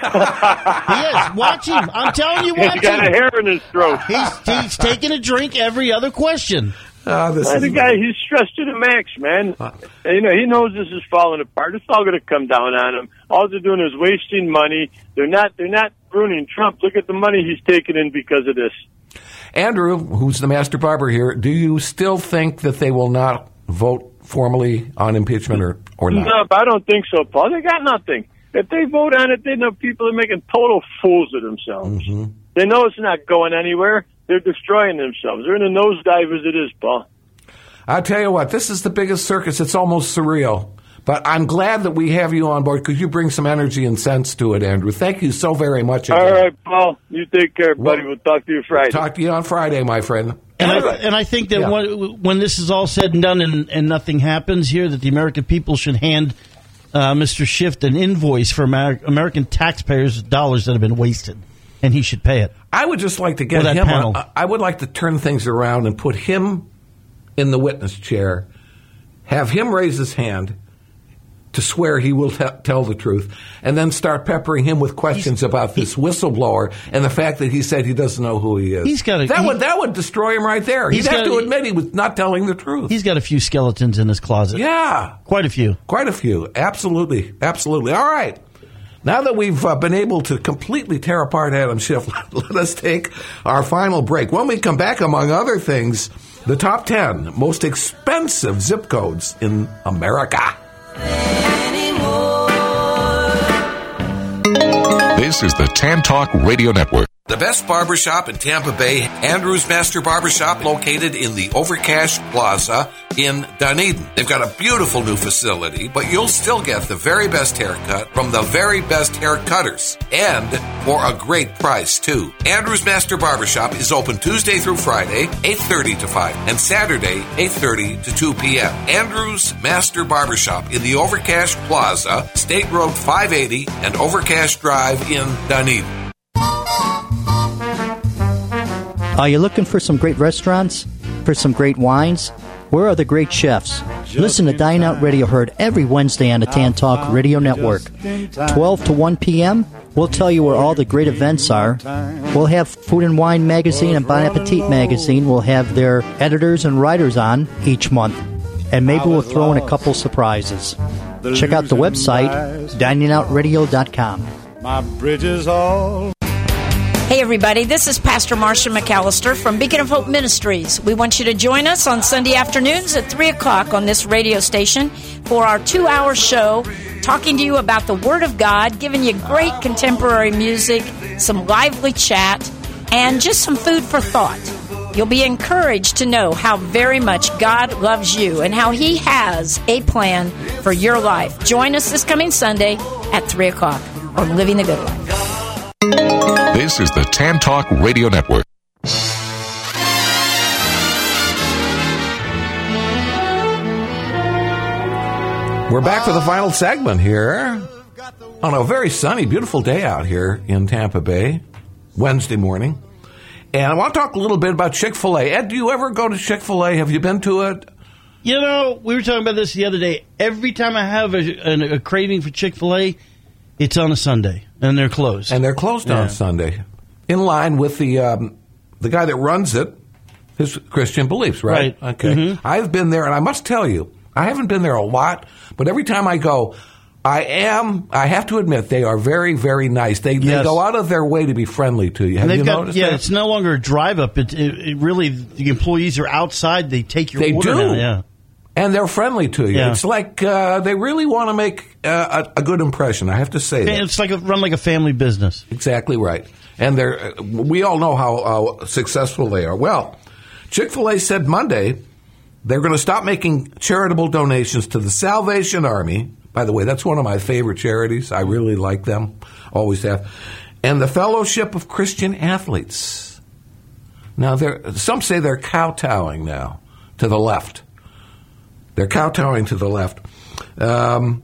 N: He is. Watch him. I'm telling you, watch
J: He's got a
N: him.
J: hair in his throat.
N: He's he's taking a drink every other question.
B: Oh, this
J: Well,
B: is
J: the guy, he's stressed to the max, man. And, you know, he knows this is falling apart. It's all going to come down on him. All they're doing is wasting money. They're not. They're not ruining Trump. Look at the money he's taking in because of this.
B: Andrew, who's the master barber here. Do you still think that they will not vote formally on impeachment, or or not?
J: No, I don't think so, Paul. They got nothing. If they vote on it, they know people are making total fools of themselves.
B: Mm-hmm.
J: They know it's not going anywhere. They're destroying themselves. They're in a nosedive as it is, Paul.
B: I'll tell you what, this is the biggest circus. It's almost surreal. But I'm glad that we have you on board because you bring some energy and sense to it, Andrew. Thank you so very much. Again.
J: All right, Paul. You take care, buddy.
B: Well,
J: We'll talk to you Friday.
B: Talk to you on Friday, my friend.
N: And I, and I think that
B: Yeah.
N: when, when this is all said and done and, and nothing happens here, that the American people should hand uh, Mister Schiff an invoice for Amer- American taxpayers' dollars that have been wasted. and he should pay it.
B: I would just like to get
N: Or that
B: him.
N: panel.
B: On, I would like to turn things around and put him in the witness chair, have him raise his hand to swear he will te- tell the truth, and then start peppering him with questions he's, about this he, whistleblower and the fact that he said he doesn't know who he is.
N: He's got a,
B: that
N: he,
B: would that would destroy him right there. He'd have to admit he was not telling the truth.
N: He's got a few skeletons in his closet.
B: Yeah,
N: quite a few.
B: Quite a few. Absolutely, absolutely. All right. Now that we've uh, been able to completely tear apart Adam Schiff, let us take our final break. When we come back, among other things, the top ten most expensive zip codes in America.
D: This is the Tan Talk Radio Network.
B: The best barbershop in Tampa Bay, Andrews Master Barbershop, located in the Overcash Plaza in Dunedin. They've got a beautiful new facility, but you'll still get the very best haircut from the very best haircutters, and for a great price, too. Andrews Master Barbershop is open Tuesday through Friday, eight thirty to five, and Saturday, eight thirty to two p.m. Andrews Master Barbershop in the Overcash Plaza, State Road five eighty and Overcash Drive in Dunedin.
G: Are you looking for some great restaurants? For some great wines? Where are the great chefs? Listen to Dine Out Radio, heard every Wednesday on the Tan Talk Radio Network. twelve to one p.m., we'll tell you where all the great events are. We'll have Food and Wine Magazine and Bon Appetit Magazine. We'll have their editors and writers on each month. And maybe we'll throw in a couple surprises. Check out the website, dining out radio dot com.
C: My bridges all...
S: Hey, everybody, this is Pastor Marcia McAllister from Beacon of Hope Ministries. We want you to join us on Sunday afternoons at three o'clock on this radio station for our two-hour show, talking to you about the Word of God, giving you great contemporary music, some lively chat, and just some food for thought. You'll be encouraged to know how very much God loves you and how He has a plan for your life. Join us this coming Sunday at three o'clock on Living the Good Life.
D: This is the Tan Talk Radio Network.
B: We're back for the final segment here on a very sunny, beautiful day out here in Tampa Bay, Wednesday morning. And I want to talk a little bit about Chick-fil-A. Ed, do you ever go to Chick-fil-A? Have you been to it?
N: You know, we were talking about this the other day. Every time I have a, a, a craving for Chick-fil-A, it's on a Sunday, and they're closed.
B: And they're closed yeah. on Sunday, in line with the um, the guy that runs it, his Christian beliefs, right?
N: Right.
B: Okay.
N: Mm-hmm.
B: I've been there, and I must tell you, I haven't been there a lot, but every time I go, I am, I have to admit, they are very, very nice. They, yes. they go out of their way to be friendly to you. Have you
N: got,
B: noticed
N: yeah,
B: that?
N: it's no longer a drive-up. It, it, it really, the employees are outside. They take your
B: they
N: order
B: do.
N: now. Yeah.
B: And they're friendly to you.
N: Yeah.
B: It's like uh, they really want to make uh, a, a good impression. I have to say that.
N: It's like a, run like a family business.
B: Exactly right. And they're we all know how uh, successful they are. Well, Chick-fil-A said Monday they're going to stop making charitable donations to the Salvation Army. By the way, that's one of my favorite charities. I really like them. Always have. And the Fellowship of Christian Athletes. Now, they're, some say they're kowtowing now to the left. They're kowtowing to the left. Um,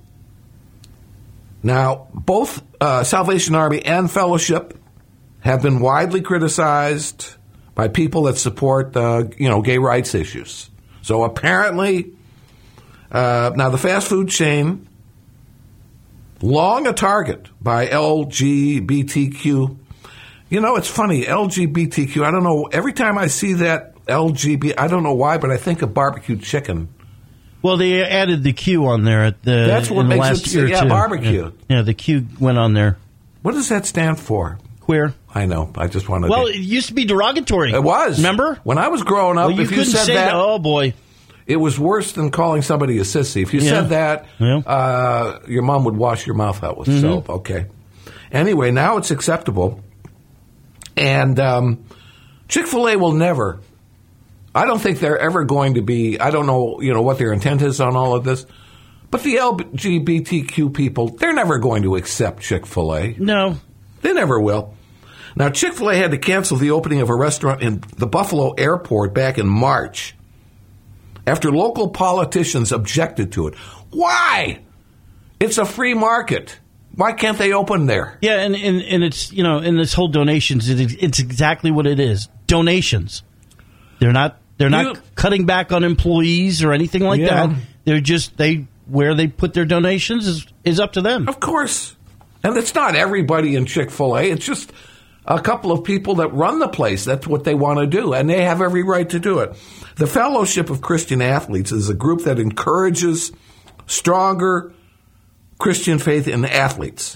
B: now, both uh, Salvation Army and Fellowship have been widely criticized by people that support, uh, you know, gay rights issues. So apparently, uh, now the fast food chain, long a target by L G B T Q. You know, it's funny, L G B T Q. I don't know. Every time I see that L G B T, I don't know why, but I think of barbecue chicken.
N: Well, they added the Q on there at the
B: That's what
N: in the
B: makes
N: last
B: it
N: year
B: yeah
N: too.
B: barbecue.
N: Yeah. yeah, the Q went on there.
B: What does that stand for?
N: Queer.
B: I know. I just wanted.
N: Well,
B: to...
N: it used to be derogatory.
B: It was.
N: Remember
B: when I was growing up?
N: Well, you
B: if you
N: couldn't
B: said
N: say
B: that,
N: oh boy,
B: it was worse than calling somebody a sissy. If you
N: yeah.
B: said that,
N: yeah.
B: uh, your mom would wash your mouth out with
N: mm-hmm.
B: soap. Okay. Anyway, now it's acceptable, and um, Chick-fil-A will never. I don't think they're ever going to be. I don't know, you know, what their intent is on all of this. But the L G B T Q people, they're never going to accept Chick-fil-A.
N: No.
B: They never will. Now, Chick-fil-A had to cancel the opening of a restaurant in the Buffalo airport back in March after local politicians objected to it. Why? It's a free market. Why can't they open there?
N: Yeah, and, and, and it's, you know, in this whole donations, it, it's exactly what it is. Donations. They're not they're not you, cutting back on employees or anything like
B: yeah.
N: that. They're just, they where they put their donations is, is up to them.
B: Of course. And it's not everybody in Chick-fil-A. It's just a couple of people that run the place. That's what they want to do, and they have every right to do it. The Fellowship of Christian Athletes is a group that encourages stronger Christian faith in athletes.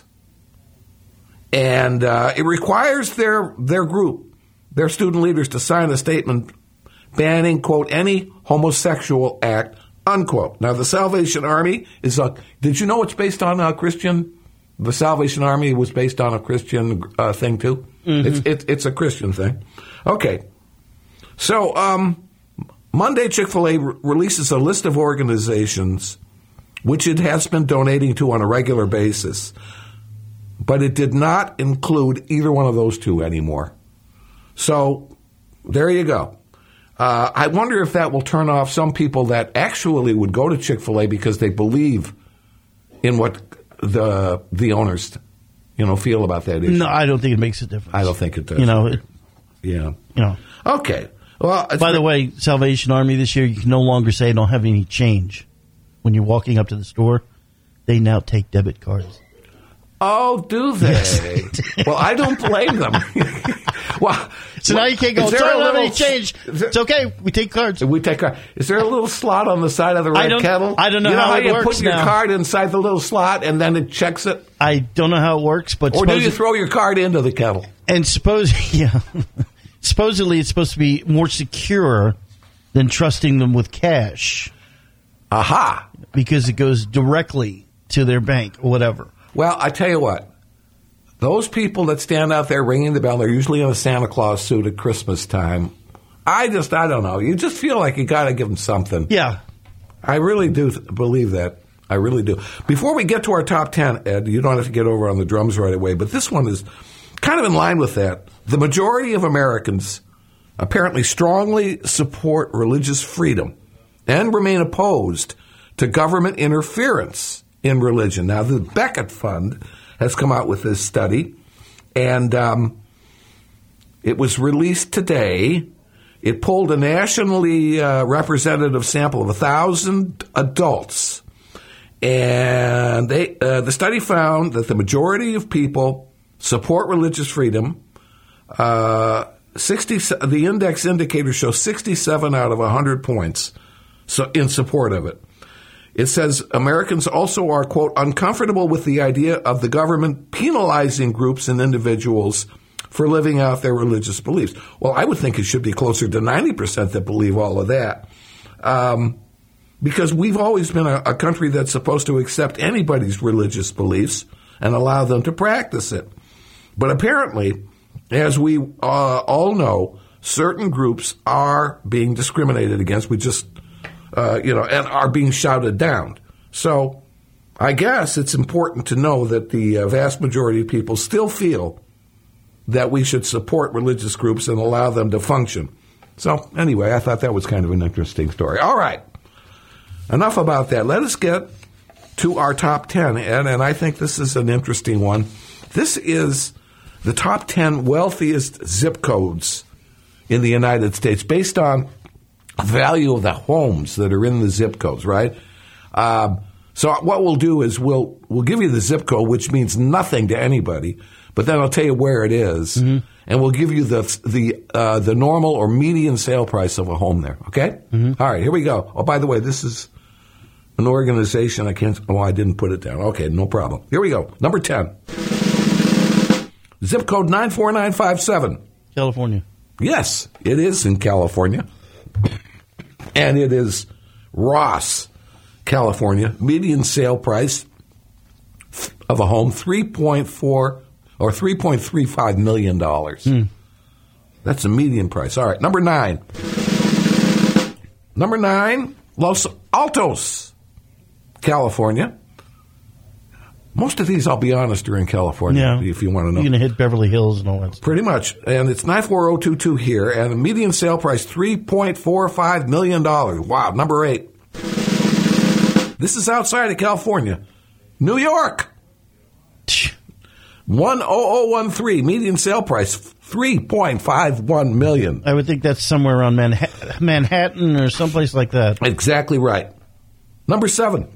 B: And uh, it requires their their group, their student leaders, to sign a statement banning, quote, any homosexual act, unquote. Now, the Salvation Army is a, did you know it's based on a Christian? The Salvation Army was based on a Christian uh, thing, too? Mm-hmm. It's, it, it's a Christian thing. Okay. So, um, Monday, Chick-fil-A re- releases a list of organizations which it has been donating to on a regular basis, but it did not include either one of those two anymore. So, there you go. Uh, I wonder if that will turn off some people that actually would go to Chick-fil-A because they believe in what the the owners, you know, feel about that issue.
N: No, I don't think it makes a difference.
B: I don't think it does.
N: You know, it,
B: yeah.
N: You know.
B: Okay. Well,
N: by the way, Salvation Army this year, you can no longer say don't have any change when you're walking up to the store. They now take debit cards.
B: Oh, do they? Yes. Well, I don't blame them. Well,
N: so now you can't go, sorry, I don't have any change. It's okay. We take cards.
B: We take cards. Is there a little slot on the side of the red
N: I don't,
B: kettle?
N: I don't know,
B: you know
N: how,
B: how
N: it
B: you
N: works
B: put your
N: now.
B: card inside the little slot and then it checks it?
N: I don't know how it works, but
B: or do you throw your card into the kettle?
N: And suppose, yeah, supposedly it's supposed to be more secure than trusting them with cash.
B: Aha!
N: Because it goes directly to their bank or whatever.
B: Well, I tell you what. Those people that stand out there ringing the bell, they're usually in a Santa Claus suit at Christmas time. I just, I don't know. You just feel like you got to give them something.
N: Yeah.
B: I really do th- believe that. I really do. Before we get to our top ten, Ed, you don't have to get over on the drums right away, but this one is kind of in line with that. The majority of Americans apparently strongly support religious freedom and remain opposed to government interference in religion. Now, the Beckett Fund has come out with this study, and um, it was released today. It pulled a nationally uh, representative sample of one thousand adults, and they, uh, the study found that the majority of people support religious freedom. Uh, sixty, the index indicator shows sixty-seven out of one hundred points so in support of it. It says Americans also are, quote, uncomfortable with the idea of the government penalizing groups and individuals for living out their religious beliefs. Well, I would think it should be closer to ninety percent that believe all of that. Um, because we've always been a, a country that's supposed to accept anybody's religious beliefs and allow them to practice it. But apparently, as we uh, all know, certain groups are being discriminated against. We just... Uh, you know, and are being shouted down. So I guess it's important to know that the uh, vast majority of people still feel that we should support religious groups and allow them to function. So anyway, I thought that was kind of an interesting story. All right. Enough about that. Let us get to our top ten, Ed, and I think this is an interesting one. This is the top ten wealthiest zip codes in the United States based on value of the homes that are in the zip codes, right? Um, so what we'll do is we'll we'll give you the zip code, which means nothing to anybody, but then I'll tell you where it is, mm-hmm. and we'll give you the the uh, the normal or median sale price of a home there. Okay? Mm-hmm. All right, here we go. Oh, by the way, this is an organization. I can't. Oh, I didn't put it down. Okay, no problem. Here we go. Number ten, zip code nine four nine five seven,
N: California.
B: Yes, it is in California. And it is Ross, California. Median sale price of a home, three point four or three point three five million dollars. Mm. That's a median price. All right, number nine. Number nine, Los Altos, California. Most of these, I'll be honest, are in California, yeah. if you want to know.
N: You're going to hit Beverly Hills and all that stuff.
B: Pretty much. And it's nine four zero two two here, and the median sale price, three point four five million dollars. Wow, number eight. This is outside of California. New York. one thousand one three, median sale price, three point five one million dollars.
N: I would think that's somewhere around Manha- Manhattan or someplace like that.
B: Exactly right. Number seven.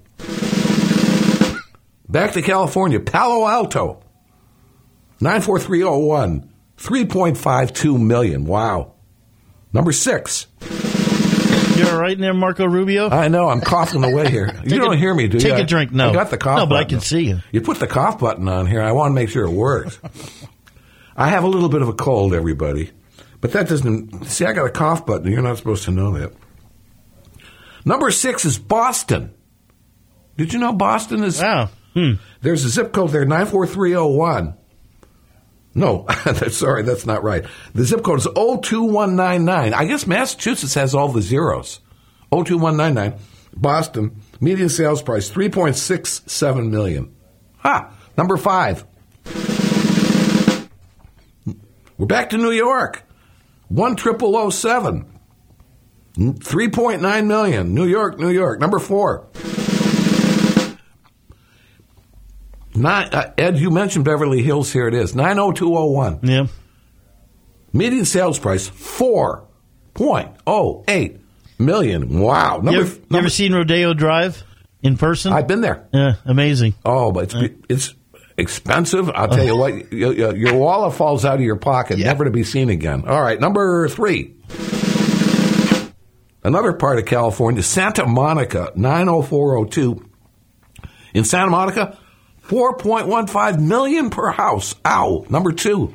B: Back to California, Palo Alto, nine four three oh one, three point five two million dollars. Wow. Number six.
N: You all right in there, Marco Rubio?
B: I know, I'm coughing away here. You don't
N: a,
B: hear me, do you?
N: Take a drink, no.
B: I got the cough
N: No, but
B: button.
N: I can see you.
B: You put the cough button on here. I want to make sure it works. I have a little bit of a cold, everybody. But that doesn't... See, I got a cough button. You're not supposed to know that. Number six is Boston. Did you know Boston is...
N: Wow. Hmm.
B: There's a zip code there, nine four three oh one. No, sorry, that's not right. The zip code is oh two one nine nine. I guess Massachusetts has all the zeros. oh two one nine nine. Boston, median sales price, three point six seven million dollars. Ha! Number five. We're back to New York. one triple oh seven. three point nine million dollars. New York, New York. Number four. Nine, uh, Ed, you mentioned Beverly Hills. Here it is. nine oh two oh one.
N: Yeah.
B: Median sales price, four point oh eight million dollars. Wow. Number,
N: you, ever, you
B: number,
N: ever seen Rodeo Drive in person?
B: I've been there.
N: Yeah, amazing.
B: Oh, but it's, uh, it's expensive. I'll tell you what, you, you, your wallet falls out of your pocket, yeah. never to be seen again. All right, number three. Another part of California, Santa Monica, nine oh four oh two. In Santa Monica, four point one five million dollars per house. Ow. Number two.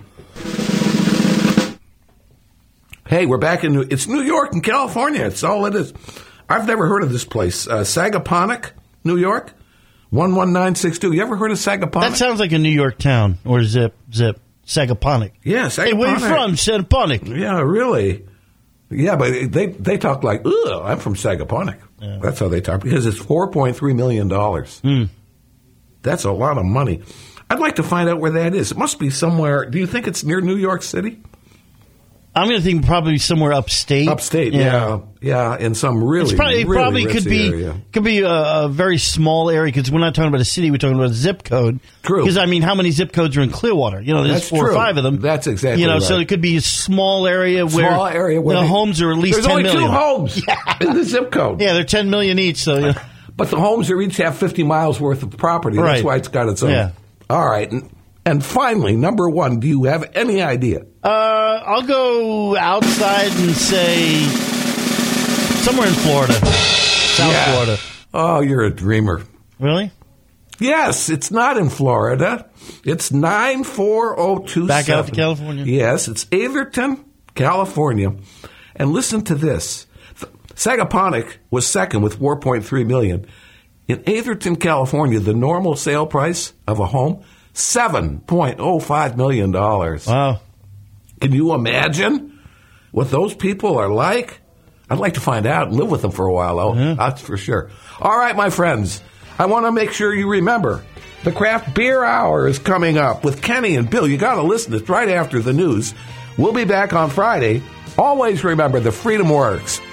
B: Hey, we're back in New... It's New York and California. It's all it is. I've never heard of this place. Uh, Sagaponack, New York, one one nine six two. You ever heard of Sagaponack?
N: That sounds like a New York town. Or zip, zip. Sagaponack.
B: Yeah, Sagaponack.
N: Hey, where you from? Sagaponack.
B: Yeah, really. Yeah, but they they talk like, ugh, I'm from Sagaponack. Yeah. That's how they talk, because it's four point three million dollars.
N: Mm.
B: That's a lot of money. I'd like to find out where that is. It must be somewhere. Do you think it's near New York City?
N: I'm going to think probably somewhere upstate.
B: Upstate, yeah, yeah, yeah in some really,
N: it's probably,
B: really
N: probably could be
B: area.
N: could be a, a very small area, because we're not talking about a city. We're talking about a zip code.
B: True.
N: Because I mean, how many zip codes are in Clearwater? You know, there's
B: That's
N: four
B: true.
N: or five of them.
B: That's exactly
N: You know,
B: right.
N: so it could be a small area where
B: small area where
N: the
B: they,
N: homes are at least
B: there's
N: ten
B: only
N: million.
B: two homes yeah. in the zip code.
N: Yeah, they're ten million each. So, yeah.
B: But the homes are each have fifty miles worth of property. That's
N: right.
B: why it's got its own.
N: Yeah.
B: All right. And, and finally, number one, do you have any idea?
N: Uh, I'll go outside and say somewhere in Florida. South
B: yeah.
N: Florida.
B: Oh, you're a dreamer.
N: Really?
B: Yes, it's not in Florida. It's nine four oh two seven.
N: Back out to California?
B: Yes, it's Atherton, California. And listen to this. Sagaponack was second with four point three million dollars. In Atherton, California, the normal sale price of a home, seven point oh five million dollars.
N: Wow.
B: Can you imagine what those people are like? I'd like to find out and live with them for a while, though. Mm-hmm. That's for sure. All right, my friends. I want to make sure you remember the Craft Beer Hour is coming up with Kenny and Bill. You got to listen. It's right after the news. We'll be back on Friday. Always remember the freedom works.